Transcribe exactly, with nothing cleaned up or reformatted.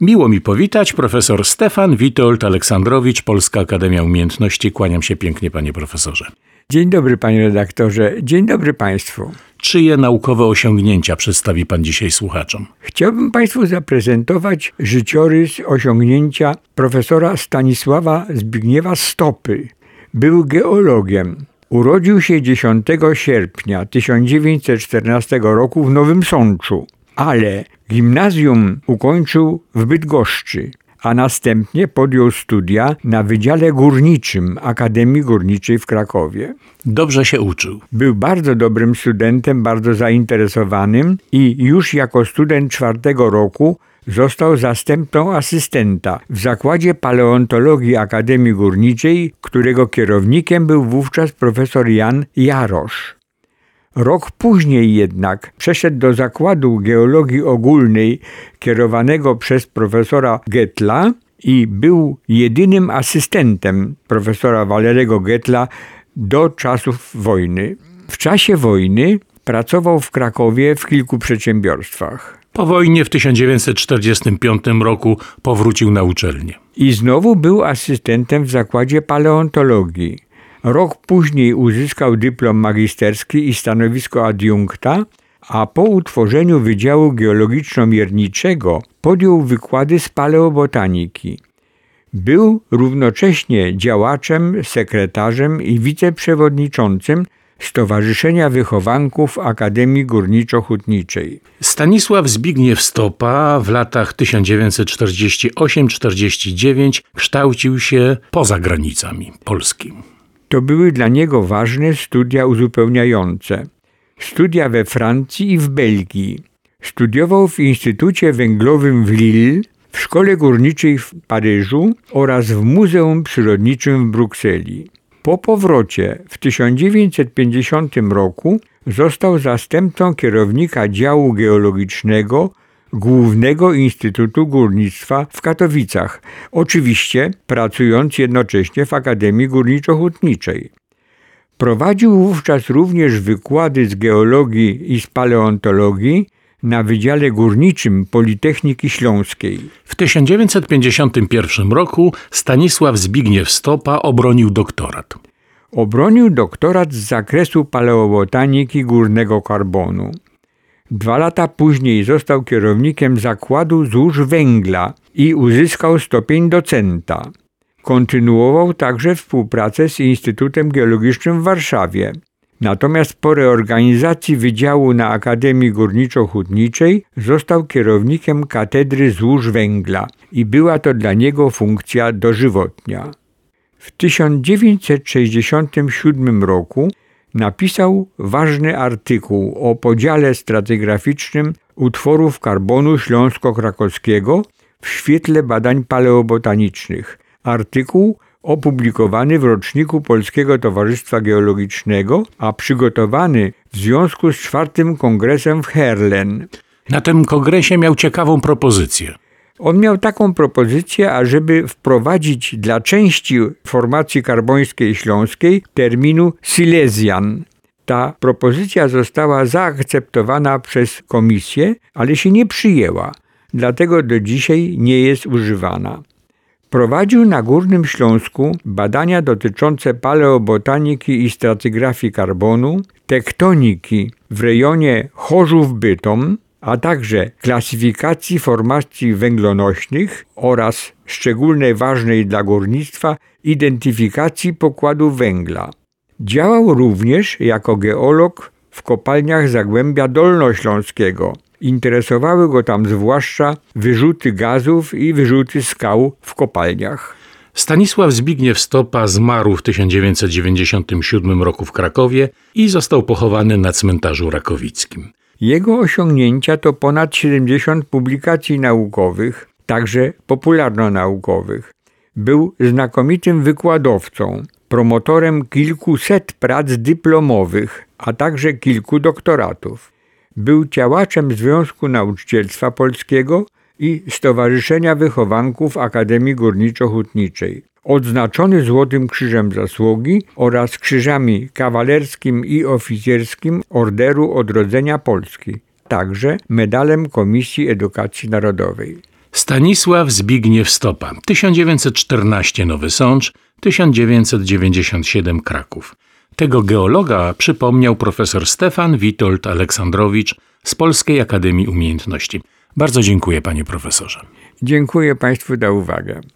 Miło mi powitać, profesor Stefan Witold Aleksandrowicz, Polska Akademia Umiejętności. Kłaniam się pięknie, panie profesorze. Dzień dobry, panie redaktorze. Dzień dobry państwu. Czyje naukowe osiągnięcia przedstawi pan dzisiaj słuchaczom? Chciałbym państwu zaprezentować życiorys osiągnięcia profesora Stanisława Zbigniewa Stopy. Był geologiem. Urodził się dziesiątego sierpnia tysiąc dziewięćset czternastego roku w Nowym Sączu, ale gimnazjum ukończył w Bydgoszczy, a następnie podjął studia na Wydziale Górniczym Akademii Górniczej w Krakowie. Dobrze się uczył. Był bardzo dobrym studentem, bardzo zainteresowanym i już jako student czwartego roku został zastępcą asystenta w Zakładzie Paleontologii Akademii Górniczej, którego kierownikiem był wówczas profesor Jan Jarosz. Rok później jednak przeszedł do Zakładu Geologii Ogólnej kierowanego przez profesora Gettla i był jedynym asystentem profesora Walerego Gettla do czasów wojny. W czasie wojny pracował w Krakowie w kilku przedsiębiorstwach. Po wojnie w tysiąc dziewięćset czterdziestym piątym roku powrócił na uczelnię. I znowu był asystentem w Zakładzie Paleontologii. Rok później uzyskał dyplom magisterski i stanowisko adiunkta, a po utworzeniu Wydziału Geologiczno-Mierniczego podjął wykłady z paleobotaniki. Był równocześnie działaczem, sekretarzem i wiceprzewodniczącym Stowarzyszenia Wychowanków Akademii Górniczo-Hutniczej. Stanisław Zbigniew Stopa w latach tysiąc dziewięćset czterdziestym ósmym do czterdziestego dziewiątego kształcił się poza granicami Polski. To były dla niego ważne studia uzupełniające. Studia we Francji i w Belgii. Studiował w Instytucie Węglowym w Lille, w Szkole Górniczej w Paryżu oraz w Muzeum Przyrodniczym w Brukseli. Po powrocie w tysiąc dziewięćset pięćdziesiątym roku został zastępcą kierownika działu geologicznego Głównego Instytutu Górnictwa w Katowicach, oczywiście pracując jednocześnie w Akademii Górniczo-Hutniczej. Prowadził wówczas również wykłady z geologii i z paleontologii na Wydziale Górniczym Politechniki Śląskiej. W tysiąc dziewięćset pięćdziesiątym pierwszym roku Stanisław Zbigniew Stopa obronił doktorat. Obronił doktorat z zakresu paleobotaniki górnego karbonu. Dwa lata później został kierownikiem Zakładu Złóż Węgla i uzyskał stopień docenta. Kontynuował także współpracę z Instytutem Geologicznym w Warszawie. Natomiast po reorganizacji Wydziału na Akademii Górniczo-Hutniczej został kierownikiem Katedry Złóż Węgla i była to dla niego funkcja dożywotnia. W tysiąc dziewięćset sześćdziesiątym siódmym roku napisał ważny artykuł o podziale stratygraficznym utworów karbonu śląsko-krakowskiego w świetle badań paleobotanicznych. Artykuł opublikowany w roczniku Polskiego Towarzystwa Geologicznego, a przygotowany w związku z czwartym kongresem w Heerlen. Na tym kongresie miał ciekawą propozycję. On miał taką propozycję, ażeby wprowadzić dla części formacji karbońskiej śląskiej terminu Silesian. Ta propozycja została zaakceptowana przez komisję, ale się nie przyjęła, dlatego do dzisiaj nie jest używana. Prowadził na Górnym Śląsku badania dotyczące paleobotaniki i stratygrafii karbonu, tektoniki w rejonie Chorzów-Bytom, a także klasyfikacji formacji węglonośnych oraz szczególnej ważnej dla górnictwa identyfikacji pokładu węgla. Działał również jako geolog w kopalniach Zagłębia Dolnośląskiego. Interesowały go tam zwłaszcza wyrzuty gazów i wyrzuty skał w kopalniach. Stanisław Zbigniew Stopa zmarł w tysiąc dziewięćset dziewięćdziesiątym siódmym roku w Krakowie i został pochowany na cmentarzu rakowickim. Jego osiągnięcia to ponad siedemdziesiąt publikacji naukowych, także popularnonaukowych. Był znakomitym wykładowcą, promotorem kilkuset prac dyplomowych, a także kilku doktoratów. Był działaczem Związku Nauczycielstwa Polskiego i Stowarzyszenia Wychowanków Akademii Górniczo-Hutniczej. Odznaczony Złotym Krzyżem Zasługi oraz krzyżami kawalerskim i oficerskim Orderu Odrodzenia Polski, także medalem Komisji Edukacji Narodowej. Stanisław Zbigniew Stopa, tysiąc dziewięćset czternaście Nowy Sącz, tysiąc dziewięćset dziewięćdziesiąt siedem Kraków. Tego geologa przypomniał profesor Stefan Witold Aleksandrowicz z Polskiej Akademii Umiejętności. Bardzo dziękuję, panie profesorze. Dziękuję państwu za uwagę.